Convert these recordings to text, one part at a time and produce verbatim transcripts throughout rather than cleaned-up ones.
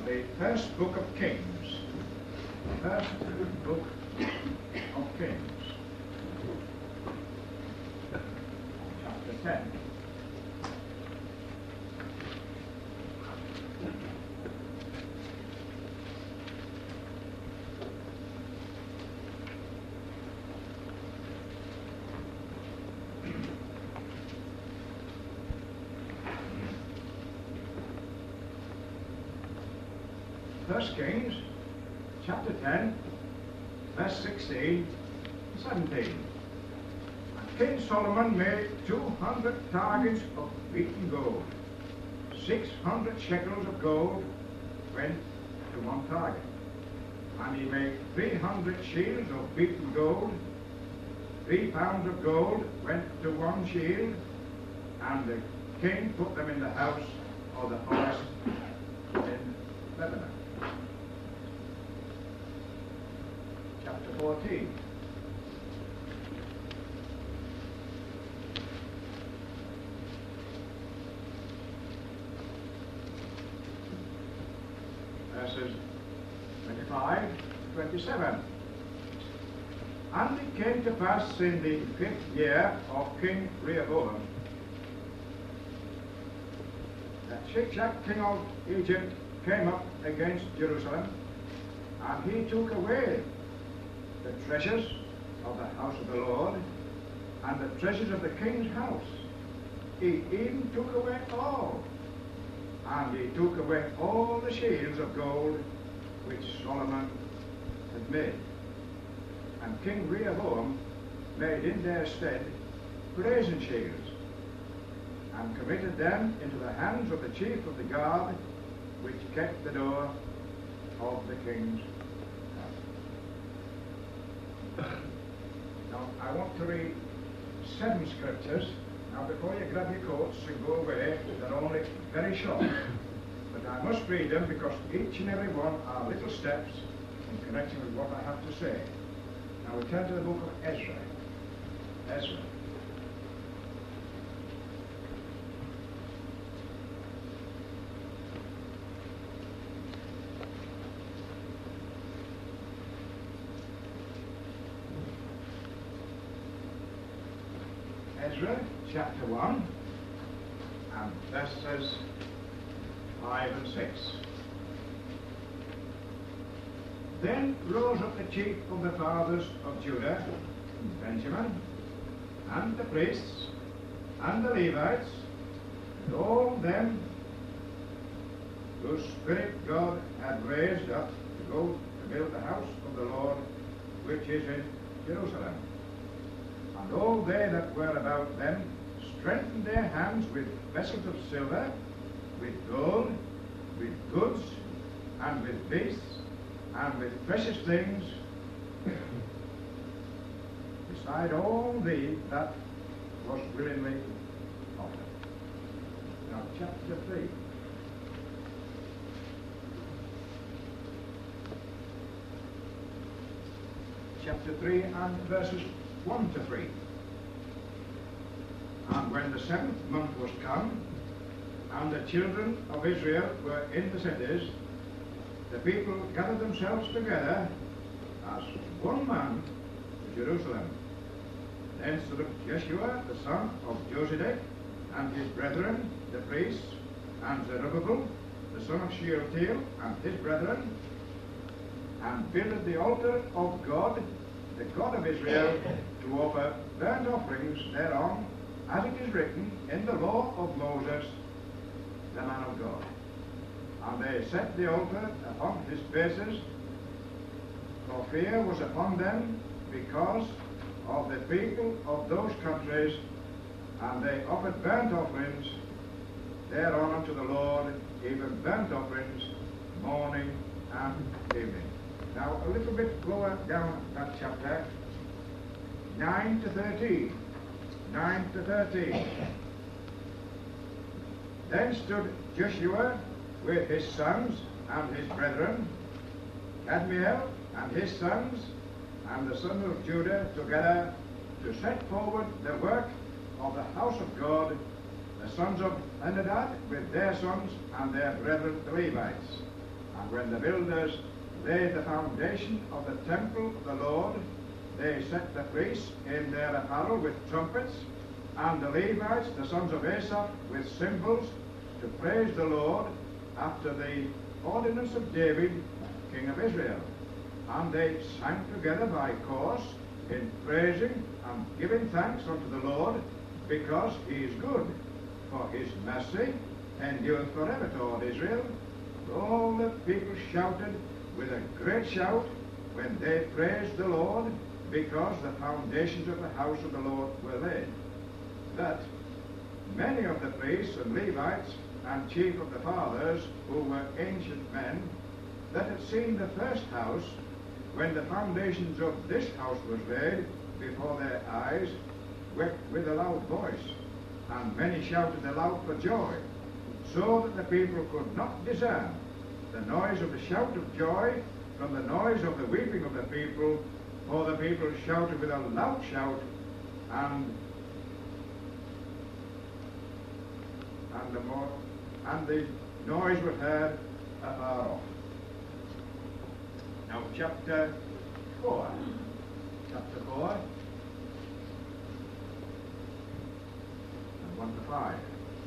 the first book of Kings. First book of Kings. Chapter ten. First Kings, chapter ten, verse sixteen, seventeen. And King Solomon made two hundred targets of beaten gold. Six hundred shekels of gold went to one target. And he made three hundred shields of beaten gold. Three pounds of gold went to one shield. And the king put them in the house of the forest in Lebanon. Chapter fourteen. Verses twenty-five to twenty-seven. And it came to pass in the fifth year of King Rehoboam that Shishak, king of Egypt, came up against Jerusalem, and he took away the treasures of the house of the Lord and the treasures of the king's house. He even took away all, and he took away all the shields of gold which Solomon had made. And King Rehoboam made in their stead brazen shields, and committed them into the hands of the chief of the guard, which kept the door of the king's house. Now, I want to read seven scriptures. Now, before you grab your coats and go away, they're only very short. But I must read them because each and every one are little steps in connection with what I have to say. Now, we turn to the book of Ezra. Ezra. Ezra, chapter one, and verses five and six. Then rose up the chief of the fathers of Judah, and Benjamin, and the priests, and the Levites, and all them whose spirit God had raised up to go to build the house of the Lord, which is in Jerusalem. And all they that were about them strengthened their hands with vessels of silver, with gold, with goods, and with beasts, and with precious things, beside all thee that was willingly offered. Now, chapter three. Chapter three and verses one to three. And when the seventh month was come, and the children of Israel were in the cities, the people gathered themselves together as one man to Jerusalem. Then stood up Jeshua, the son of Josedek, and his brethren, the priests, and Zerubbabel, the son of Shealtiel, and his brethren, and builded the altar of God, the God of Israel, to offer burnt offerings thereon, as it is written in the law of Moses, the man of God. And they set the altar upon his bases, for fear was upon them because of the people of those countries, and they offered burnt offerings thereon unto the Lord, even burnt offerings morning and evening. Now, a little bit lower down that chapter, nine to thirteen. nine to thirteen. Then stood Joshua with his sons and his brethren, Kadmiel and his sons, and the sons of Judah together, to set forward the work of the house of God, the sons of Henadad with their sons and their brethren the Levites. And when the builders laid the foundation of the temple of the Lord, they set the priests in their apparel with trumpets, and the Levites, the sons of Asaph, with cymbals, to praise the Lord after the ordinance of David, king of Israel. And they sang together by course in praising and giving thanks unto the Lord, because he is good, for his mercy endureth forever toward Israel. All the people shouted with a great shout when they praised the Lord, because the foundations of the house of the Lord were laid. But many of the priests and Levites and chief of the fathers, who were ancient men, that had seen the first house, when the foundations of this house was laid before their eyes, wept with a loud voice, and many shouted aloud for joy, so that the people could not discern the noise of the shout of joy from the noise of the weeping of the people, for the people shouted with a loud shout, and and the more and the noise was heard afar off. Now chapter four. Chapter four. And one to five.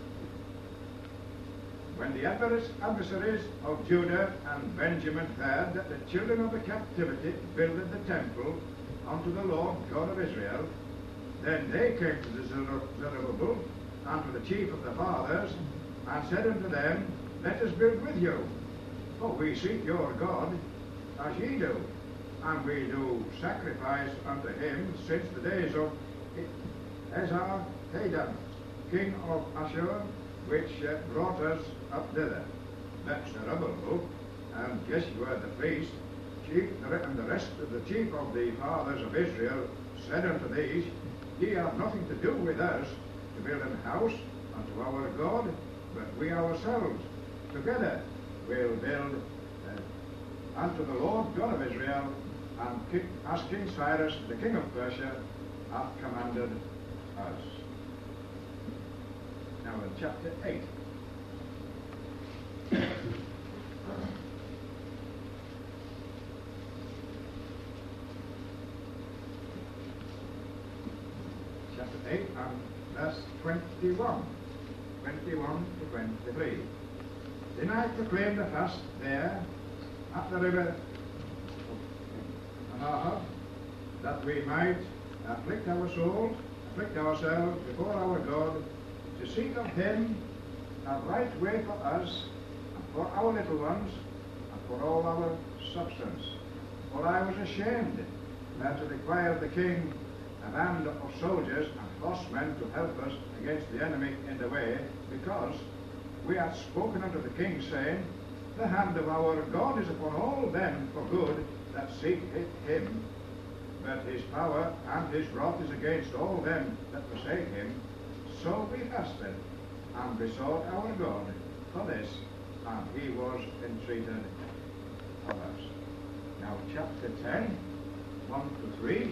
When the adversaries of Judah and Benjamin heard that the children of the captivity builded the temple unto the Lord God of Israel, then they came to the Zerubbabel and to the chief of the fathers, and said unto them, Let us build with you, for we seek your God, as ye do, and we do sacrifice unto him since the days of Esarhaddon, king of Ashur, which uh, brought us up thither. But Zerubbabel and Jeshua the priest, chief, and the rest of the chief of the fathers of Israel, said unto these, Ye have nothing to do with us to build an house unto our God, but we ourselves together will build uh, unto the Lord God of Israel, and King, as King Cyrus, the king of Persia, hath commanded us. Now in chapter eight. Chapter eight and verse twenty-one. twenty-one to twenty-three. Then I proclaimed the fast there at the river Ahava, that we might afflict our souls, afflict ourselves before our God, to seek of him a right way for us, and for our little ones, and for all our substance. For I was ashamed uh, to require of the king a band of soldiers and horsemen to help us against the enemy in the way, because we had spoken unto the king, saying, The hand of our God is upon all them for good that seek him, but his power and his wrath is against all them that forsake him. So we fasted and besought our God for this, and he was entreated of us. Now chapter ten, one to three.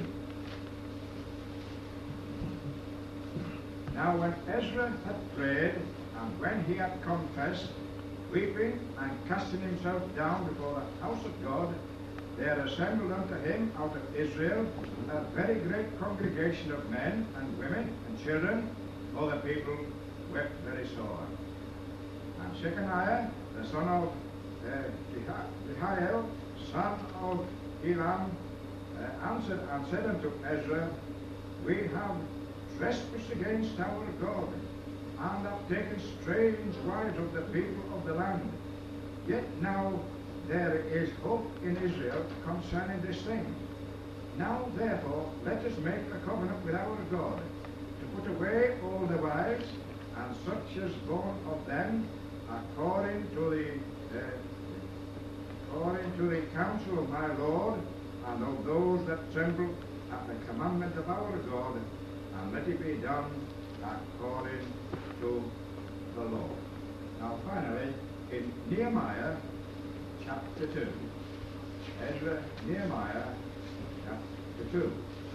Now when Ezra had prayed, and when he had confessed, weeping and casting himself down before the house of God, there assembled unto him out of Israel a very great congregation of men and women and children, for the people wept very sore. And Shechaniah, the son of uh, Jehiel, son of Elam, uh, answered and said unto Ezra, We have trespassed against our God, and have taken strange wives of the people of the land. Yet now there is hope in Israel concerning this thing. Now therefore let us make a covenant with our God, to put away all the wives, and such as born of them, according to the uh, according to the counsel of my Lord, and of those that tremble at the commandment of our God, and let it be done according to the law. Now finally, in Nehemiah chapter two. Ezra, Nehemiah chapter two.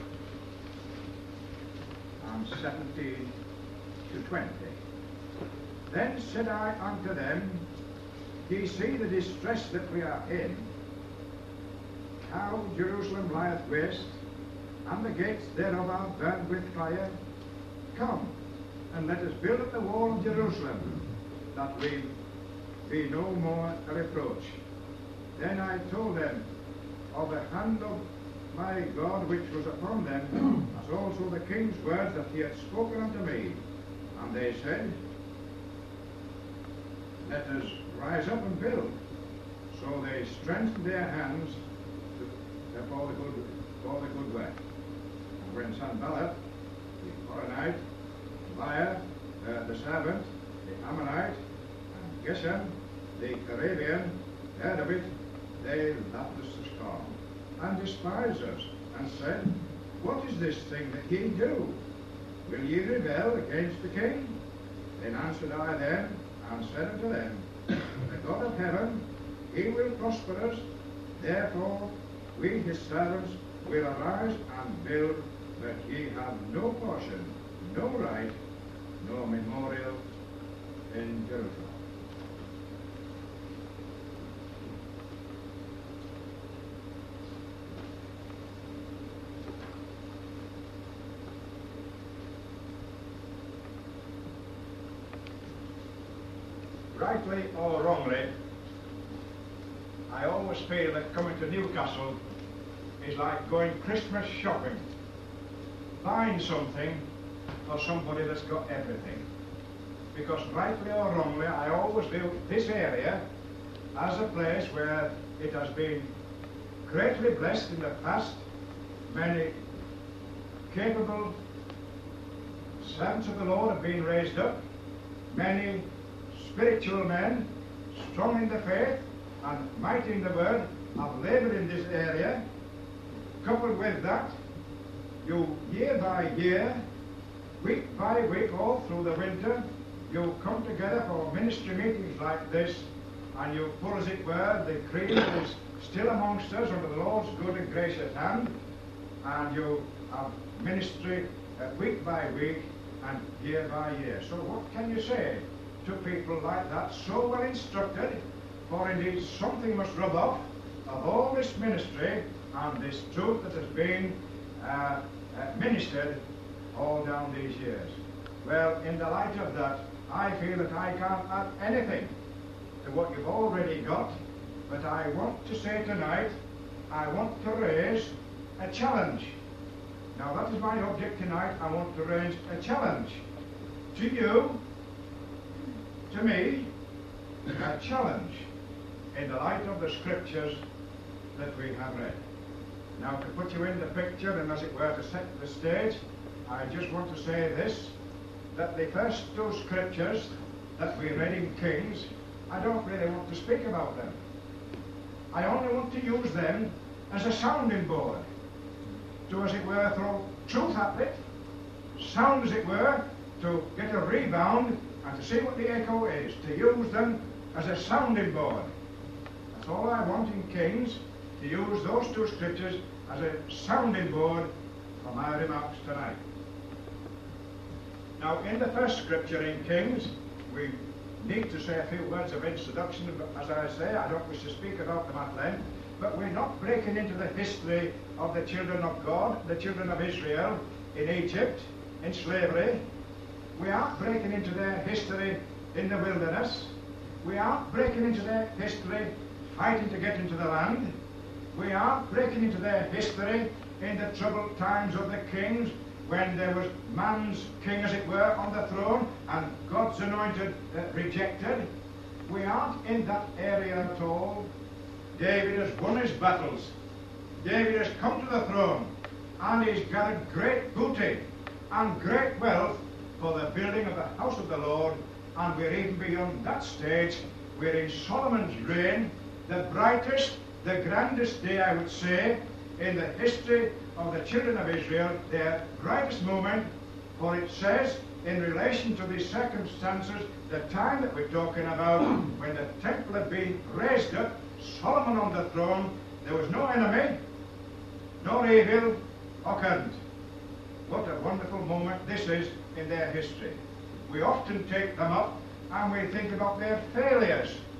And seventeen to twenty. Then said I unto them, ye see the distress that we are in, how Jerusalem lieth waste, and the gates thereof are burned with fire. Come, and let us build up the wall of Jerusalem, that we be no more a reproach. Then I told them of the hand of my God which was upon them, as also the king's words that he had spoken unto me. And they said, let us rise up and build. So they strengthened their hands to, for, the good, for the good work. And when Sanballat, the Horonite, Tobiah, uh, the servant, the Ammonite, and Geshem, the Arabian, heard of it, they laughed us to scorn, and despised us, and said, what is this thing that ye do? Will ye rebel against the king? Then answered I them, and said unto them, the God of heaven, he will prosper us, therefore we his servants will arise and build, but ye have no portion, no right, no memorial in Jerusalem. Rightly or wrongly, I always feel that coming to Newcastle is like going Christmas shopping, buying something for somebody that's got everything. Because rightly or wrongly, I always view this area as a place where it has been greatly blessed in the past. Many capable servants of the Lord have been raised up. Many spiritual men, strong in the faith and mighty in the word, have laboured in this area. Coupled with that, you year by year, week by week, all through the winter, you come together for ministry meetings like this, and you pull, as it were, the cream that is still amongst us under the Lord's good and gracious hand, and you have ministry uh, week by week and year by year. So what can you say to people like that, so well instructed? For indeed something must rub off of all this ministry and this truth that has been uh, uh, ministered all down these years. Well, in the light of that, I feel that I can't add anything to what you've already got, but I want to say tonight, I want to raise a challenge. Now that is my object tonight. I want to raise a challenge to you, to me, a challenge in the light of the scriptures that we have read. Now, to put you in the picture and, as it were, to set the stage, I just want to say this, that the first two scriptures that we read in Kings, I don't really want to speak about them. I only want to use them as a sounding board to, as it were, throw truth at it, sound, as it were, to get a rebound and to see what the echo is, to use them as a sounding board. That's all I want in Kings, to use those two scriptures as a sounding board for my remarks tonight. Now, in the first scripture in Kings, we need to say a few words of introduction. As I say, I don't wish to speak about them at length, but we're not breaking into the history of the children of God, the children of Israel in Egypt, in slavery. We aren't breaking into their history in the wilderness. We aren't breaking into their history fighting to get into the land. We aren't breaking into their history in the troubled times of the kings, when there was man's king, as it were, on the throne, and God's anointed uh, rejected. We aren't in that area at all. David has won his battles. David has come to the throne, and he's gathered great booty and great wealth for the building of the house of the Lord, and we're even beyond that stage. We're in Solomon's reign, the brightest, the grandest day, I would say, in the history of the children of Israel, their brightest moment, for it says, in relation to these circumstances, the time that we're talking about, when the temple had been raised up, Solomon on the throne, there was no enemy, no evil occurred. What a wonderful moment this is in their history. We often take them up and we think about their failures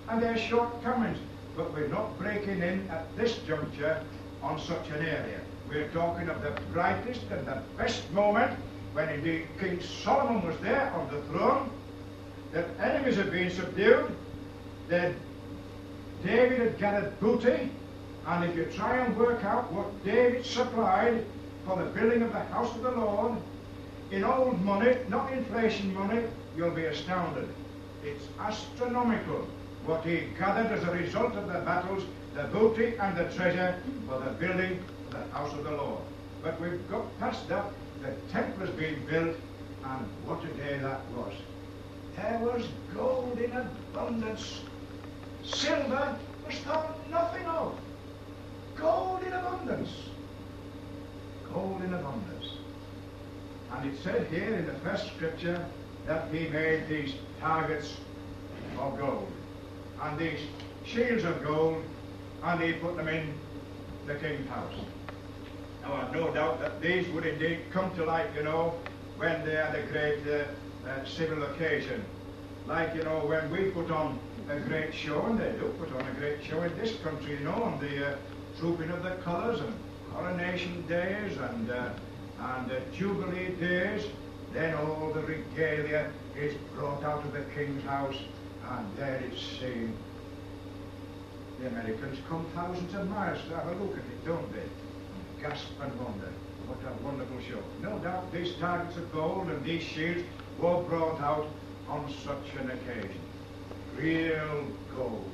and their shortcomings. But we're not breaking in at this juncture on such an area. We're talking of the brightest and the best moment when indeed King Solomon was there on the throne, that enemies had been subdued, that David had gathered booty, and if you try and work out what David supplied for the building of the house of the Lord, in old money, not inflation money, you'll be astounded. It's astronomical what he gathered as a result of the battles, the booty and the treasure for the building of the house of the Lord. But we've got past that. The temple has been built, and what a day that was. There was gold in abundance. Silver was thought nothing of. Gold in abundance. Gold in abundance. And it said here in the first scripture that he made these targets of gold and these shields of gold, and he put them in the king's house. Now I've no doubt that these would indeed come to light, you know, when they had a great uh, uh, civil occasion. Like, you know, when we put on a great show, and they do put on a great show in this country, you know, on the uh, trooping of the colours and coronation days and uh, and uh, jubilee days, then all the regalia is brought out of the king's house, and there it's seen. The Americans come thousands of miles to have a look at it, don't they? And gasp and wonder, what a wonderful show. No doubt these targets of gold and these shields were brought out on such an occasion. Real gold.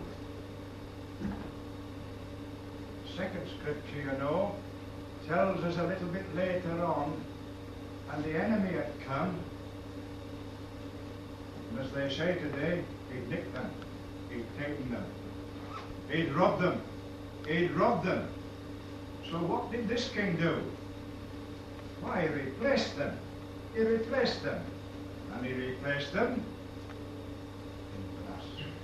Second scripture, you know, tells us a little bit later on, and the enemy had come, and as they say today, he'd nicked them, he'd taken them, he'd robbed them, he'd robbed them. So what did this king do? Why, he replaced them. He replaced them. And he replaced them in brass.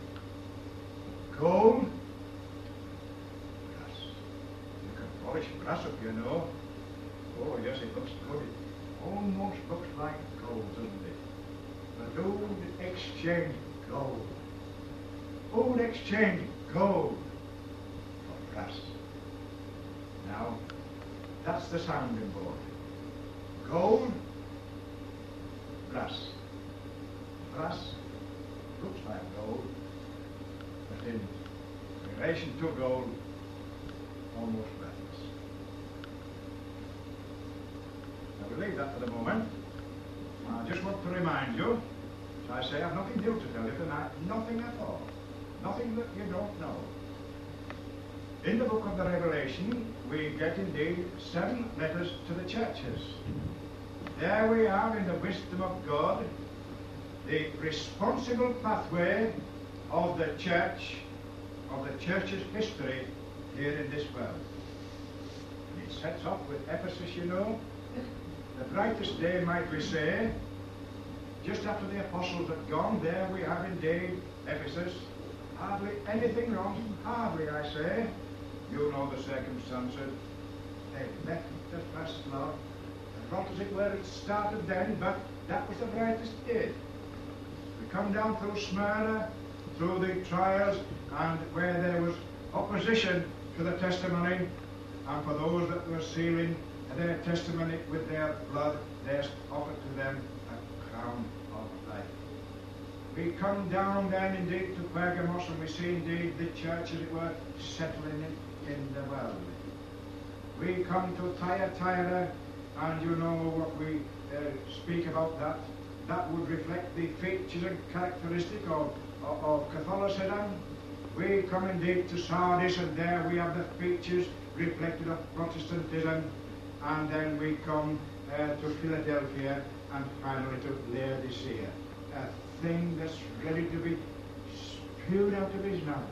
Gold, brass. You can polish brass up, you know. Oh, yes, it looks good. It almost looks like gold, doesn't it? But who would exchange gold? Who would exchange gold for brass? Now, that's the sounding board. Gold, brass. Brass looks like gold, but in relation to gold, almost worthless. Now we'll leave that for the moment. I just want to remind you, as I say, I've nothing new to tell you tonight, nothing at all, nothing that you don't know. In the book of the Revelation, we get indeed seven letters to the churches. There we are in the wisdom of God, the responsible pathway of the church, of the church's history here in this world. And it sets off with Ephesus, you know, the brightest day, might we say, just after the apostles had gone. There we have indeed Ephesus. Hardly anything wrong, hardly, I say. You know the circumstances. They left the first love. Not as it were, it started then, but that was the brightest day. We come down through Smyrna, through the trials, and where there was opposition to the testimony, and for those that were sealing their testimony with their blood, they offered to them a crown of life. We come down then indeed to Pergamos, and we see indeed the church, as it were, settling in, in the world. We come to Thyatira, and you know what we uh, speak about that. That would reflect the features and characteristic of, of, of Catholicism. We come indeed to Sardis, and there we have the features reflected of Protestantism. And then we come uh, to Philadelphia, and finally to Laodicea. A thing that's ready to be spewed out of his mouth.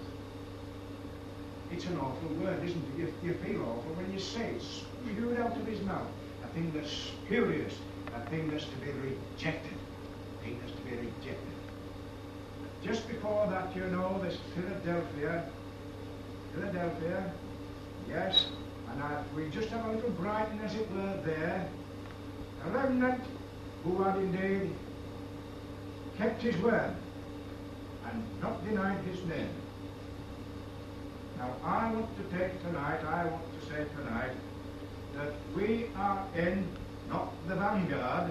It's an awful word, isn't it? You, you feel awful when you say it, spewed out of his mouth. A thing that's spurious, a thing that's to be rejected, a thing that's to be rejected. Just before that, you know, there's Philadelphia, Philadelphia, yes, and I, we just have a little Brighton, as it were, there, a remnant who had indeed kept his word and not denied his name. Now, I want to take tonight, I want to say tonight, that we are in, not the vanguard,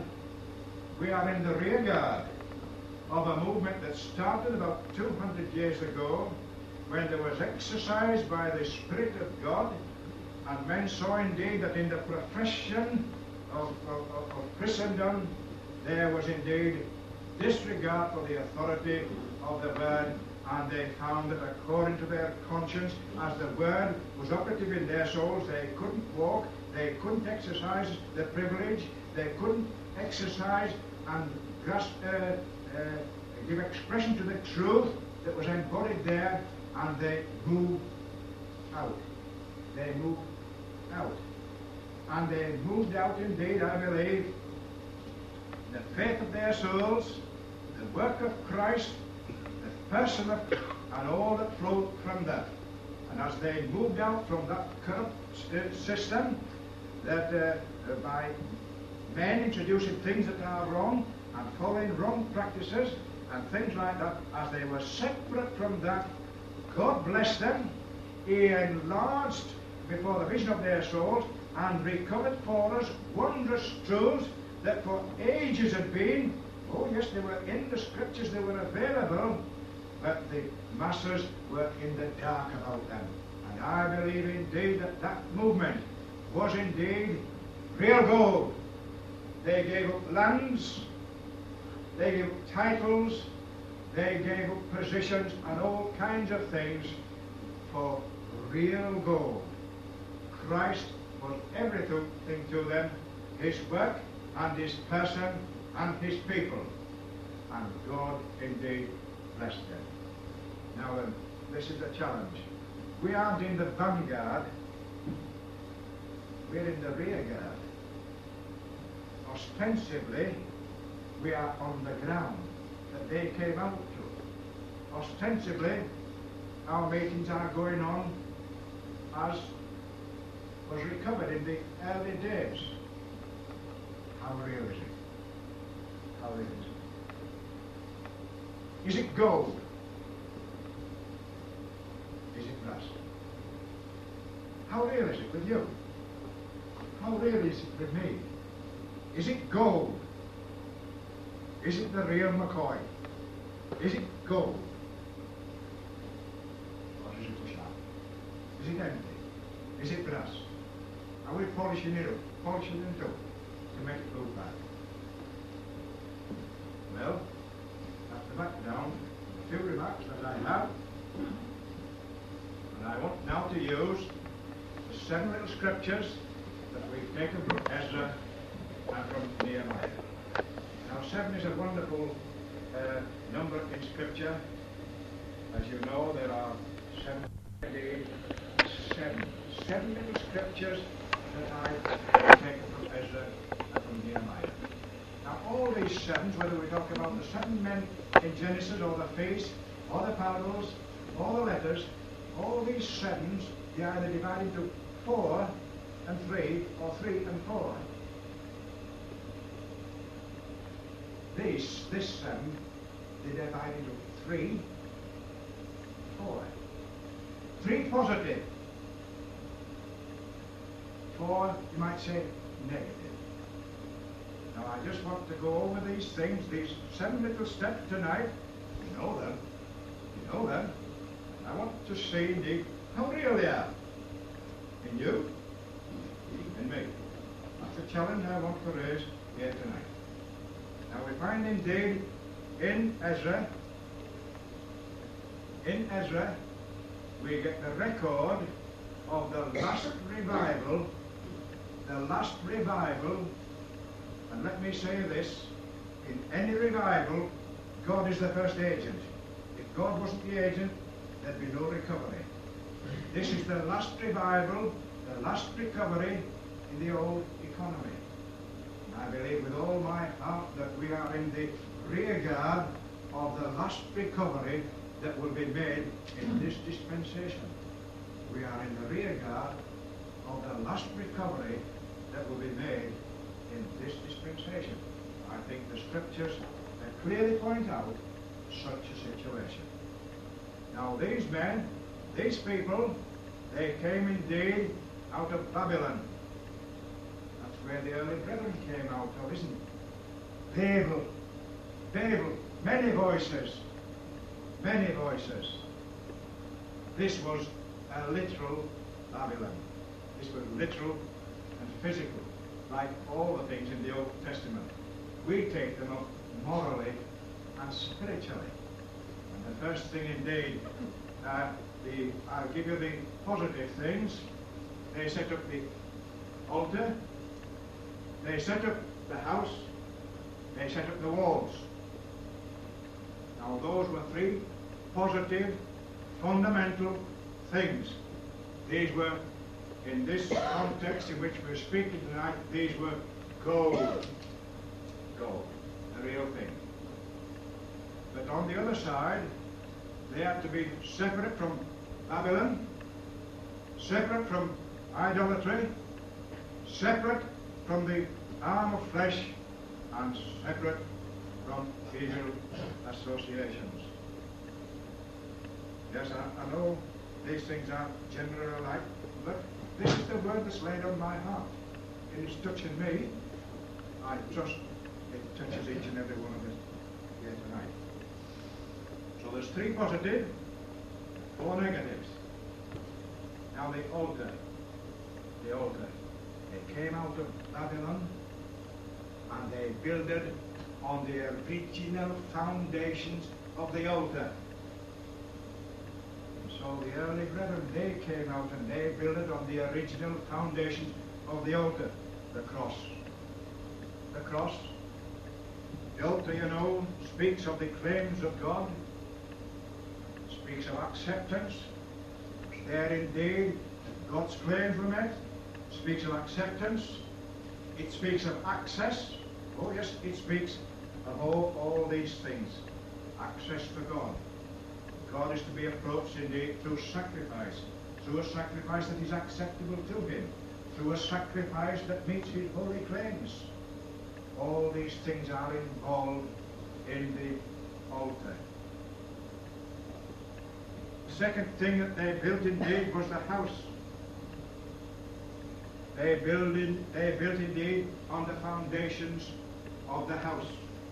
we are in the rear guard of a movement that started about two hundred years ago, when there was exercise by the Spirit of God, and men saw indeed that in the profession of, of, of, of Christendom, there was indeed disregard for the authority of the Word, and they found that according to their conscience, as the Word was operative in their souls, they couldn't walk, they couldn't exercise the privilege, they couldn't exercise and grasp, uh, uh, give expression to the truth that was embodied there, and they moved out. They moved out. And they moved out indeed, I believe, the faith of their souls, the work of Christ, the person of, and all that flowed from that. And as they moved out from that corrupt system, that uh, by men introducing things that are wrong and following wrong practices and things like that, as they were separate from that, God blessed them. He enlarged before the vision of their souls and recovered for us wondrous truths that for ages had been, oh yes, they were in the Scriptures, they were available, but the masses were in the dark about them. And I believe indeed that that movement was indeed real gold. They gave up lands, they gave up titles, they gave up positions and all kinds of things for real gold. Christ was everything to them, his work and his person and his people. And God indeed blessed them. Now then, this is a challenge. We aren't in the vanguard, we're in the rear guard. Ostensibly, we are on the ground that they came out to. Ostensibly, our meetings are going on as was recovered in the early days. How real is it? How real is it? Is it gold? Is it brass? How real is it with you? How real is it with me? Is it gold? Is it the real McCoy? Is it gold? Or is it a sham? Is it empty? Is it brass? Are we polishing it up? Polishing it up to make it look bad? Well, that's the background. A few remarks that I have. And I want now to use the seven little scriptures that we've taken from Ezra and from Nehemiah. Now, seven is a wonderful uh, number in Scripture. As you know, there are seven, indeed, seven, seven little scriptures that I've taken from Ezra and from Nehemiah. Now, all these sevens, whether we talk about the seven men in Genesis, or the feast, or the parables, or the letters, all these sevens, they either divide into four and three, or three and four. This, this seven, they divide into three, four. Three positive. Four, you might say, negative. Now I just want to go over these things, these seven little steps tonight. You know them. You know them. And I want to see indeed how real they are. In you, in me. That's the challenge I want to raise here tonight. Now we find indeed in Ezra, in Ezra, we get the record of the last revival, the last revival, and let me say this, in any revival, God is the first agent. If God wasn't the agent, there'd be no recovery. This is the last revival, the last recovery in the old economy. I believe with all my heart that we are in the rear guard of the last recovery that will be made in this dispensation. We are in the rear guard of the last recovery that will be made in this dispensation. I think the Scriptures clearly point out such a situation. Now these men These people, they came indeed out of Babylon. That's where the early brethren came out of, isn't it? Babel, Babel, many voices, many voices. This was a literal Babylon. This was literal and physical, like all the things in the Old Testament. We take them up morally and spiritually. And the first thing indeed, uh, the, I'll give you the positive things. They set up the altar, they set up the house, they set up the walls. Now those were three positive, fundamental things. These were, in this context in which we're speaking tonight, these were gold. Gold, the real thing. But on the other side, they had to be separate from Babylon, separate from idolatry, separate from the arm of flesh, and separate from evil associations. Yes, I, I know these things aren't generally alike, but this is the word that's laid on my heart. It is touching me. I trust it touches each and every one of us here tonight. So there's three positive, four negatives. Now the altar, the altar. They came out of Babylon and they builded on the original foundations of the altar. And so the early brethren, they came out and they builded on the original foundations of the altar, the cross. The cross. The altar, you know, speaks of the claims of God, speaks of acceptance. There indeed, God's claims were met. Speaks of acceptance. It speaks of access. Oh yes, it speaks of all, all these things. Access to God. God is to be approached indeed through sacrifice. Through a sacrifice that is acceptable to Him. Through a sacrifice that meets His holy claims. All these things are involved in the altar. The second thing that they built indeed was the house. They built, in, they built indeed on the foundations of the house.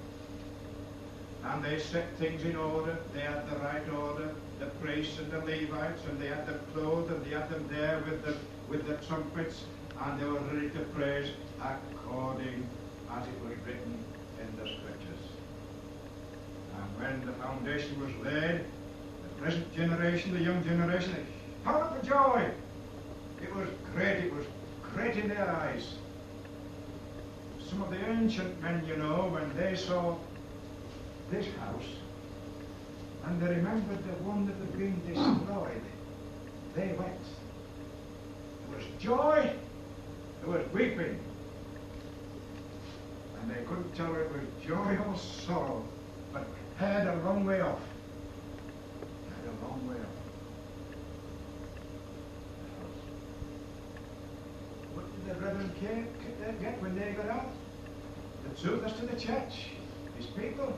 And they set things in order. They had the right order, the priests and the Levites, and they had them clothed, and they had them there with the, with the trumpets, and they were ready to praise according as it was written in the Scriptures. And when the foundation was laid, the present generation, the young generation, they shouted for joy. It was great, it was great in their eyes. Some of the ancient men, you know, when they saw this house, and they remembered the one that had been destroyed, they wept. There was joy, there was weeping, and they couldn't tell whether it was joy or sorrow, but heard a long way off. Heard a long way off. What did the brethren get when they got out? The truth as to the church, His people,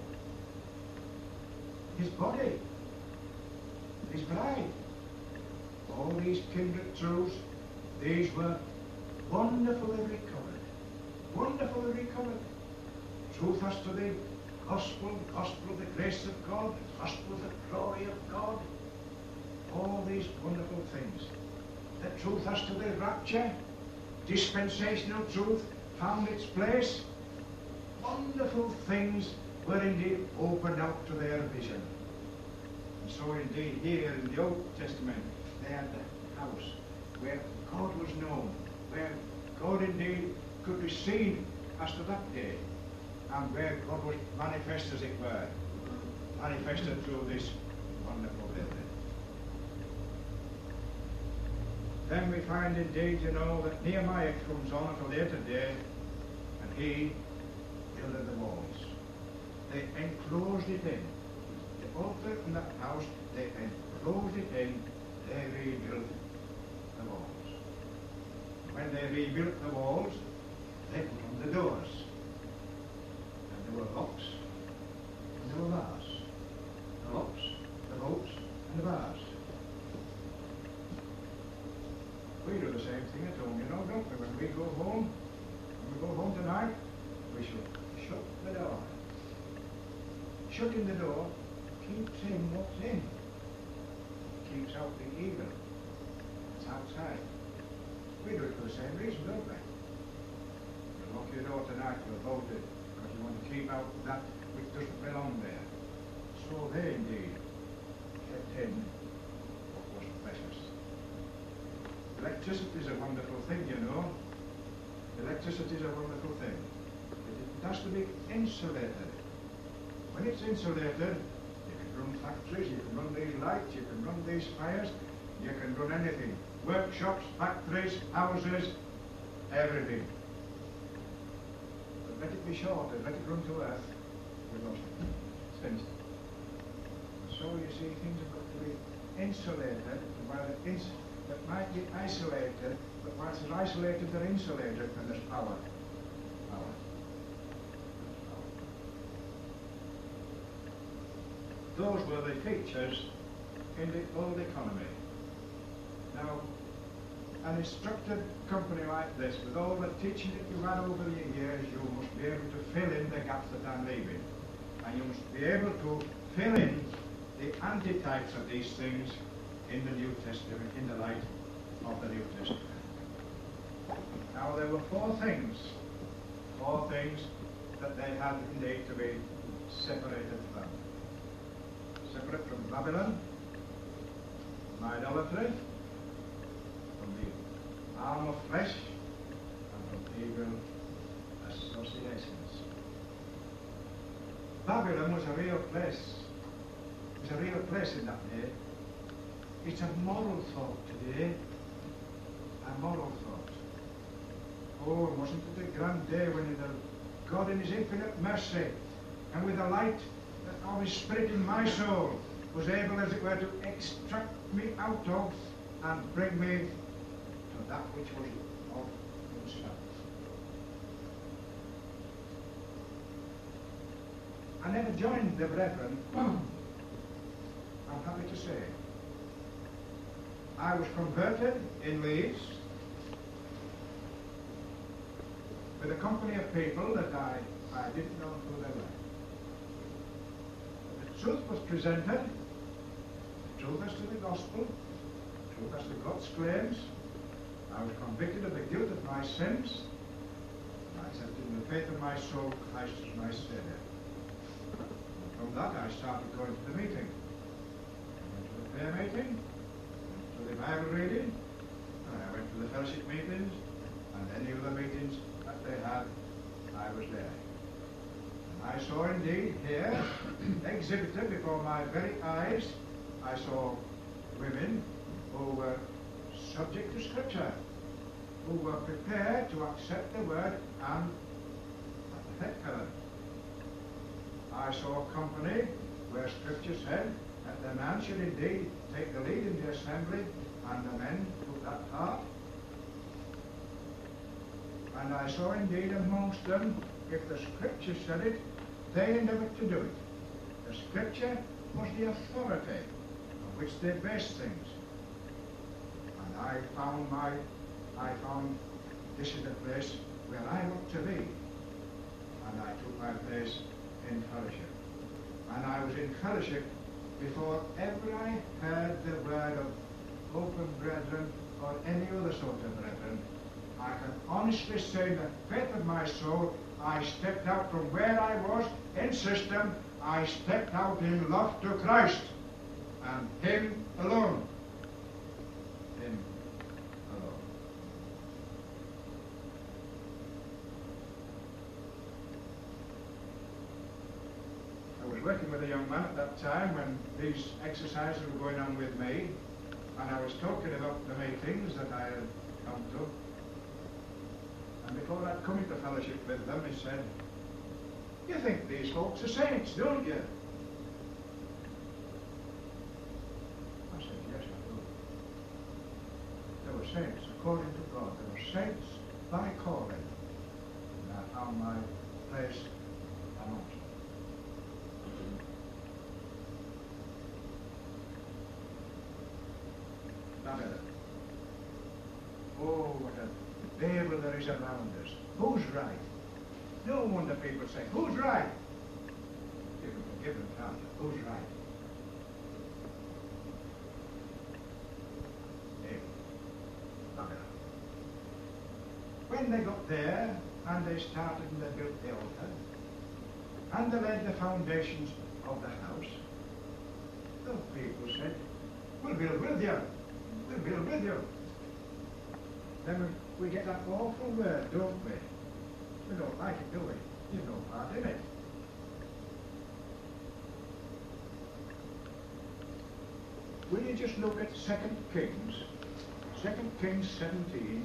His body, His bride. All these kindred truths, these were wonderfully recovered. Wonderfully recovered. Truth as to the gospel, gospel of the grace of God, gospel of the glory of God. All these wonderful things. The truth as to the rapture, dispensational truth found its place. Wonderful things were indeed opened out to their vision. And so indeed here in the Old Testament they had the house where God was known, where God indeed could be seen as to that day, and where God was manifest, as it were, manifested through this wonderful building. Then we find indeed, you know, that Nehemiah comes on at a later day, and he builded the walls. They enclosed it in. The altar and the house, they enclosed it in, they rebuilt the walls. When they rebuilt the walls, they put on the doors. And there were locks, and there were bars. The locks, the bolts, and the bars. the same thing at home, you know, don't we? When we go home, when we go home tonight, we should shut the door. Shutting the door keeps in what's in. Keeps out the evil. It's outside. We do it for the same reason, don't we? You lock your door tonight, you'll bolt it, because you want to keep out that which doesn't belong there. So they indeed kept in what was precious. Electricity is a wonderful thing, you know. Electricity is a wonderful thing. It has to be insulated. When it's insulated, you can run factories, you can run these lights, you can run these fires, you can run anything. Workshops, factories, houses, everything. But let it be shorted, let it run to earth, we lost it. It's finished. So you see, things have got to be insulated, and while it is, that might be isolated, but whilst it's isolated, they're insulated, and there's power. Power. Those were the features in the old economy. Now, an instructed company like this, with all the teaching that you've had over the years, you must be able to fill in the gaps that I'm leaving. And you must be able to fill in the antitypes of these things in the New Testament, in the light of the New Testament. Now, there were four things, four things that they had indeed to be separated from. Separate from Babylon, from idolatry, from the arm of flesh, and from evil associations. Babylon was a real place. It was a real place in that day. It's a moral thought today. A moral thought. Oh, wasn't it a grand day when the God in his infinite mercy and with the light of his spirit in my soul was able, as it were, to extract me out of and bring me to that which was of himself. I never joined the brethren, I'm happy to say. I was converted in Leeds with a company of people that I, I didn't know who they were. The truth was presented, the truth as to the gospel, the truth as to God's claims. I was convicted of the guilt of my sins, and I accepted in the faith of my soul Christ as my Saviour. And from that I started going to the meeting. I went to the prayer meeting, to the Bible reading, and I went to the fellowship meetings, and any other meetings that they had, I was there. I saw indeed here, exhibited before my very eyes, I saw women who were subject to Scripture, who were prepared to accept the word and affect her. I saw a company where Scripture said that the man should indeed take the lead in the assembly, and the men took that part. And I saw indeed amongst them, if the Scripture said it, they endeavored to do it. The Scripture was the authority on which they based things. And I found my, I found this is the place where I ought to be. And I took my place in fellowship. And I was in fellowship before ever I heard the word of open brethren or any other sort of brethren. I can honestly say that faith of my soul, I stepped out from where I was in system, I stepped out in love to Christ, and Him alone. Him alone. I was working with a young man at that time when these exercises were going on with me, and I was talking about the meetings that I had come to. And before I'd come into fellowship with them, he said, "You think these folks are saints, don't you?" I said, "Yes, I do." They were saints according to God. They were saints by calling. And I found my place amongst them. Babylon. Oh, what a babel there is around us. Who's right? No wonder people say, who's right? You can forgive them, can't you? Who's right? Hey, Babylon. When they got there, and they started and they built the altar, and they laid the foundations of the house, the people said, we'll build with you. We'll build with you. Then we, we get that awful word, don't we? We don't like it, do we? You've no part in it. Will you just look at Second Kings, Second Kings seventeen.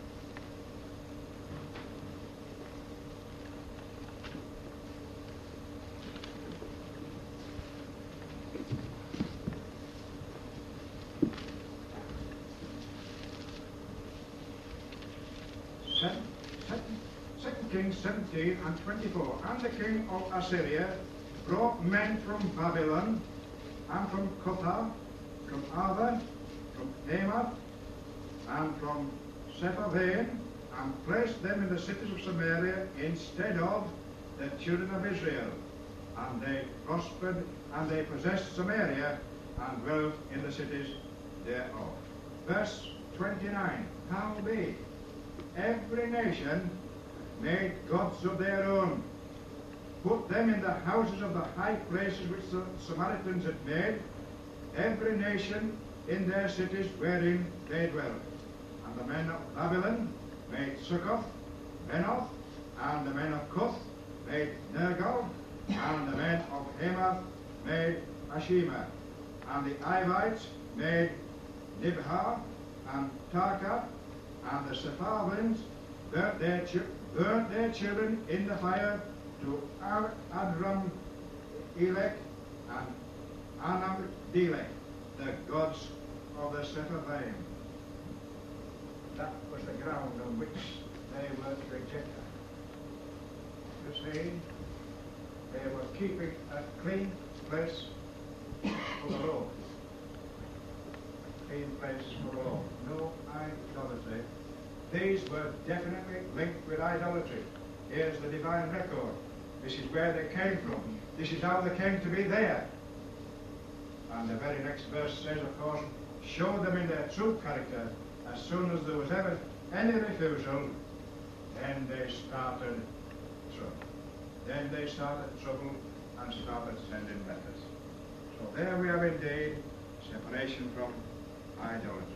seventeen and twenty-four. And the king of Assyria brought men from Babylon and from Cuthah, from Ava, from Hamath, and from Sepharvaim, and placed them in the cities of Samaria instead of the children of Israel. And they prospered, and they possessed Samaria, and dwelt in the cities thereof. Verse twenty-nine. Howbeit, every nation made gods of their own, put them in the houses of the high places which the Samaritans had made, every nation in their cities wherein they dwelt. And the men of Babylon made Succoth, Benoth, and the men of Cuth made Nergal, and the men of Hamath made Ashima, and the Ivites made Nibhah and Tarka, and the Sepharvaim burnt their, burnt their children in the fire to Adram Elek and Anam Delek, the gods of the Sepharvaim. That was the ground on which they were rejected. You see, they were keeping a clean place for the Lord. Clean place for the Lord. No idolatry. These were definitely linked with idolatry. Here's the divine record. This is where they came from. This is how they came to be there. And the very next verse says, of course, show them in their true character. As soon as there was ever any refusal, then they started trouble. Then they started trouble and started sending letters. So there we have indeed separation from idolatry.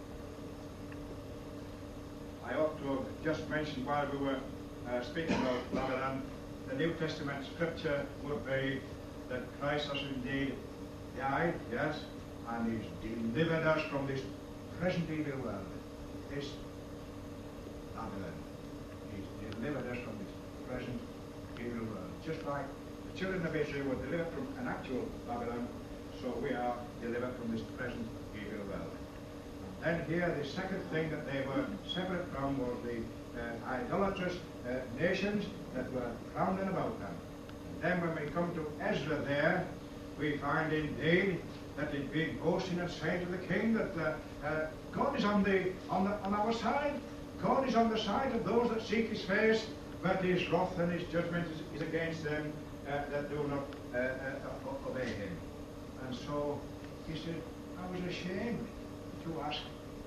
I ought to have just mentioned while we were uh, speaking about Babylon, the New Testament scripture would be that Christ has indeed died, yes, and he's delivered us from this present evil world, this Babylon. He's delivered us from this present evil world. Just like the children of Israel were delivered from an actual Babylon, so we are delivered from this present evil world. And then here, the second thing that they were separate from was the uh, idolatrous uh, nations that were round about them. And then when we come to Ezra there, we find indeed that it being boasting and saying to the king that uh, uh, God is on the, on the on our side. God is on the side of those that seek his face, but his wrath and his judgment is, is against them uh, that do not uh, uh, obey him. And so he said, I was ashamed to ask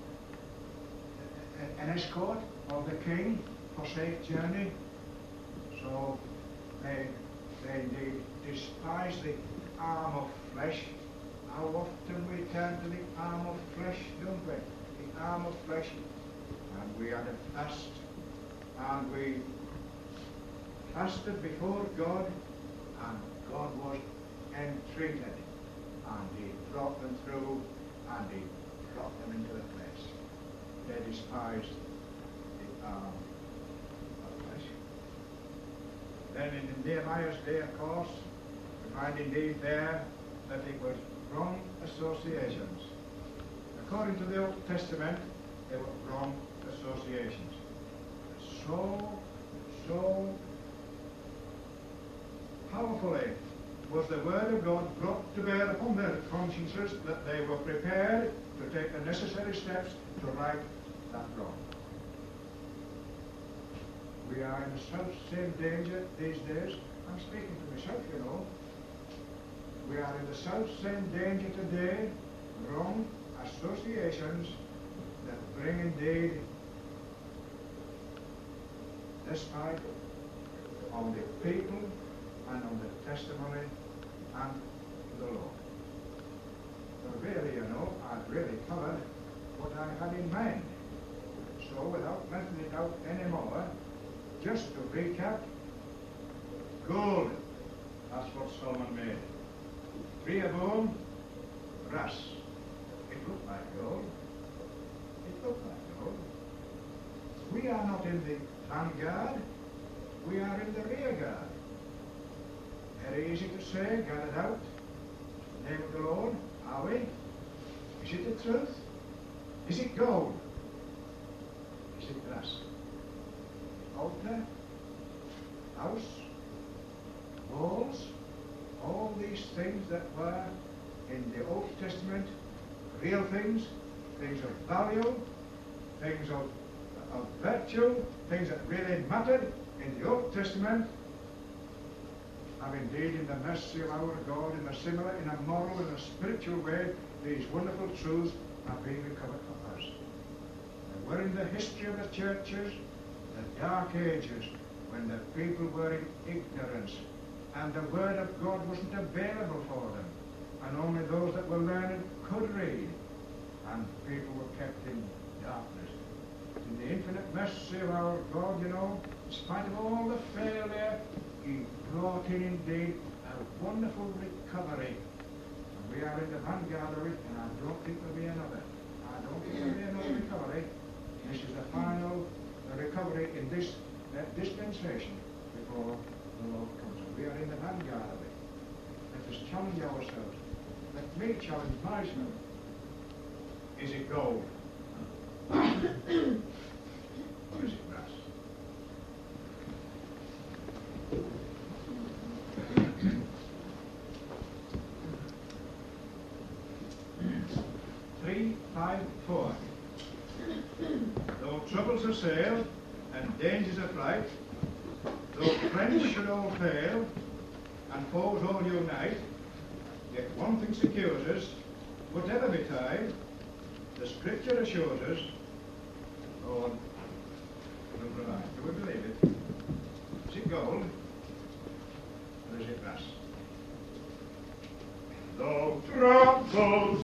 an escort of the king for safe journey. So they, they indeed despise the arm of flesh. How often we turn to the arm of flesh, don't we? The arm of flesh. And we had a fast, and we fasted before God, and God was entreated, and he brought them through, and he brought them into the place. They despised the arm of flesh. Then in Nehemiah's day, of course, we find indeed there that it was wrong associations. According to the Old Testament, they were wrong associations. So, so powerfully was the Word of God brought to bear upon their consciences that they were prepared to take the necessary steps to right That's wrong. We are in the self-same danger these days. I'm speaking to myself, you know. We are in the self-same danger today, wrong associations that bring indeed despite on the people and on the testimony and the law. But really, you know, I've really covered what I had in mind. So without letting it out anymore, just to recap, gold, that's what Solomon made. Rehoboam, brass. It looked like gold. It looked like gold. We are not in the vanguard, we are in the rear guard. Very easy to say, got it out. Name of the Lord, are we? Is it the truth? Is it gold? Is it brass? Altar, house, walls, all these things that were in the Old Testament, real things, things of value, things of, of virtue, things that really mattered in the Old Testament, have indeed in the mercy of our God, in a similar, in a moral, in a spiritual way, these wonderful truths are being recovered for us. And we're in the history of the churches, the dark ages, when the people were in ignorance and the word of God wasn't available for them, and only those that were learned could read, and people were kept in darkness. In the infinite mercy of our God, you know, in spite of all the failure, He brought in indeed a wonderful recovery. And we are in the vanguard of it, and I don't think there'll be another. I don't think there'll be another recovery. This is the final uh, recovery in this uh, dispensation before the Lord comes. And we are in the vanguard of it. Let us challenge ourselves. Let me challenge myself. Is it gold? Or is it brass? Three, five, four. Though troubles assail and dangers affright, though friends should all fail and foes all unite, yet one thing secures us, whatever betide, the Scripture assures us, Lord will provide. Do we believe it? Is it gold or is it brass? Though troubles